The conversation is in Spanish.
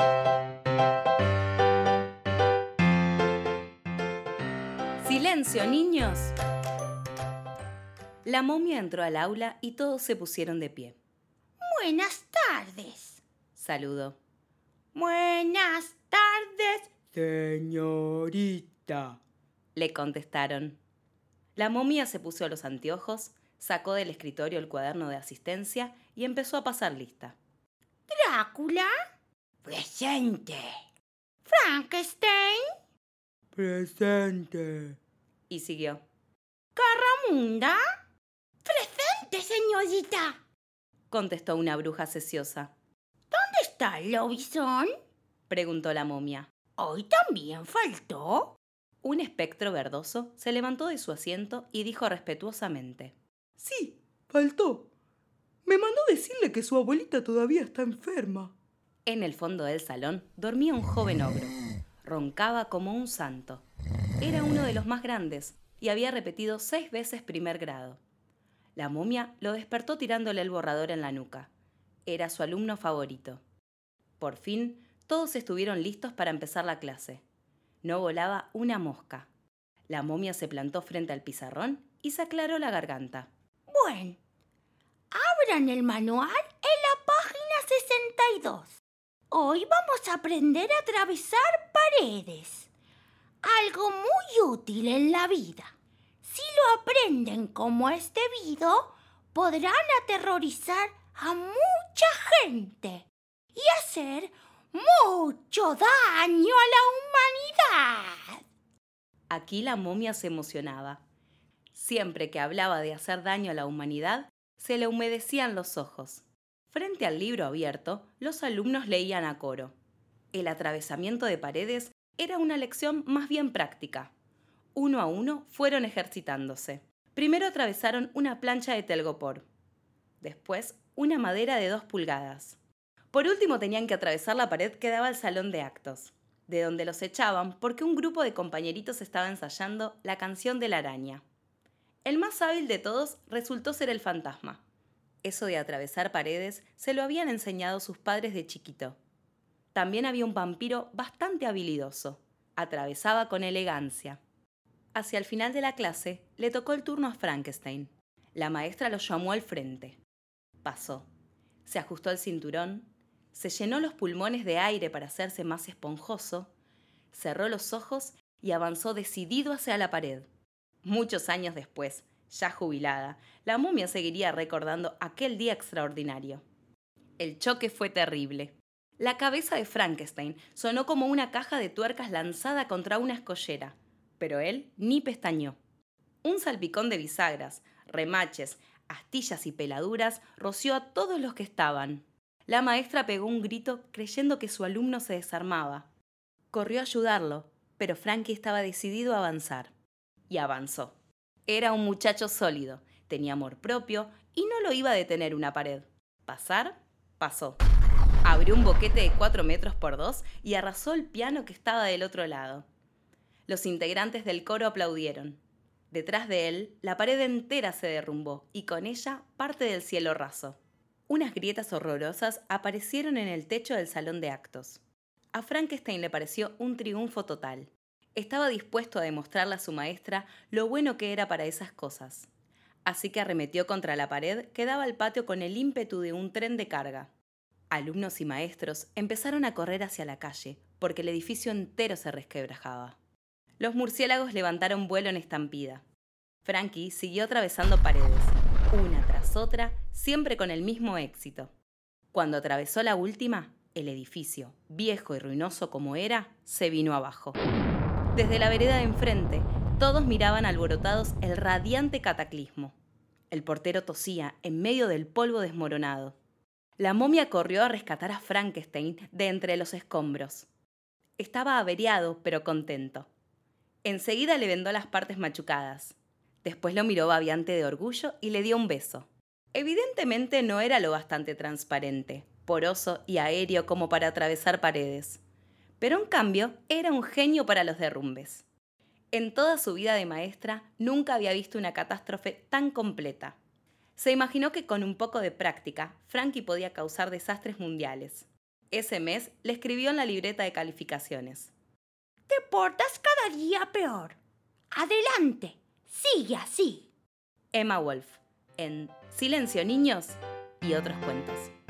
¡Silencio, niños! La momia entró al aula y todos se pusieron de pie. Buenas tardes, saludó. Buenas tardes, señorita, le contestaron. La momia se puso los anteojos, sacó del escritorio el cuaderno de asistencia y empezó a pasar lista. Drácula, presente. Frankenstein, Presente. Y siguió. Carramunda, presente, señorita, contestó una bruja sesiosa. ¿Dónde está el lobizón?, preguntó la momia. ¿Hoy también faltó? Un espectro verdoso se levantó de su asiento y dijo respetuosamente. Sí, faltó. Me mandó decirle que su abuelita todavía está enferma. En el fondo del salón dormía un joven ogro. Roncaba como un santo. Era uno de los más grandes y había repetido 6 veces primer grado. La momia lo despertó tirándole el borrador en la nuca. Era su alumno favorito. Por fin, todos estuvieron listos para empezar la clase. No volaba una mosca. La momia se plantó frente al pizarrón y se aclaró la garganta. Bueno, abran el manual en la página 62. Hoy vamos a aprender a atravesar paredes. Algo muy útil en la vida. Si lo aprenden como es debido, podrán aterrorizar a mucha gente y hacer mucho daño a la humanidad. Aquí la momia se emocionaba. Siempre que hablaba de hacer daño a la humanidad, se le humedecían los ojos. Frente al libro abierto, los alumnos leían a coro. El atravesamiento de paredes era una lección más bien práctica. Uno a uno fueron ejercitándose. Primero atravesaron una plancha de telgopor. Después, una madera de 2 pulgadas. Por último tenían que atravesar la pared que daba al salón de actos, de donde los echaban porque un grupo de compañeritos estaba ensayando la canción de la araña. El más hábil de todos resultó ser el fantasma. Eso de atravesar paredes se lo habían enseñado sus padres de chiquito. También había un vampiro bastante habilidoso. Atravesaba con elegancia. Hacia el final de la clase, le tocó el turno a Frankenstein. La maestra lo llamó al frente. Pasó. Se ajustó el cinturón, se llenó los pulmones de aire para hacerse más esponjoso, cerró los ojos y avanzó decidido hacia la pared. Muchos años después, ya jubilada, la momia seguiría recordando aquel día extraordinario. El choque fue terrible. La cabeza de Frankenstein sonó como una caja de tuercas lanzada contra una escollera, pero él ni pestañeó. Un salpicón de bisagras, remaches, astillas y peladuras roció a todos los que estaban. La maestra pegó un grito creyendo que su alumno se desarmaba. Corrió a ayudarlo, pero Frankie estaba decidido a avanzar. Y avanzó. Era un muchacho sólido, tenía amor propio y no lo iba a detener una pared. Pasar, pasó. Abrió un boquete de 4 metros por 2 y arrasó el piano que estaba del otro lado. Los integrantes del coro aplaudieron. Detrás de él, la pared entera se derrumbó y con ella parte del cielo raso. Unas grietas horrorosas aparecieron en el techo del salón de actos. A Frankenstein le pareció un triunfo total. Estaba dispuesto a demostrarle a su maestra lo bueno que era para esas cosas. Así que arremetió contra la pared que daba al patio con el ímpetu de un tren de carga. Alumnos y maestros empezaron a correr hacia la calle, porque el edificio entero se resquebrajaba. Los murciélagos levantaron vuelo en estampida. Frankie siguió atravesando paredes, una tras otra, siempre con el mismo éxito. Cuando atravesó la última, el edificio, viejo y ruinoso como era, se vino abajo. Desde la vereda de enfrente, todos miraban alborotados el radiante cataclismo. El portero tosía en medio del polvo desmoronado. La momia corrió a rescatar a Frankenstein de entre los escombros. Estaba averiado, pero contento. Enseguida le vendó las partes machucadas. Después lo miró babeante de orgullo y le dio un beso. Evidentemente no era lo bastante transparente, poroso y aéreo como para atravesar paredes. Pero en cambio era un genio para los derrumbes. En toda su vida de maestra nunca había visto una catástrofe tan completa. Se imaginó que con un poco de práctica, Frankie podía causar desastres mundiales. Ese mes le escribió en la libreta de calificaciones. Te portas cada día peor. Adelante, sigue así. Emma Wolf, en Silencio, niños y otros cuentos.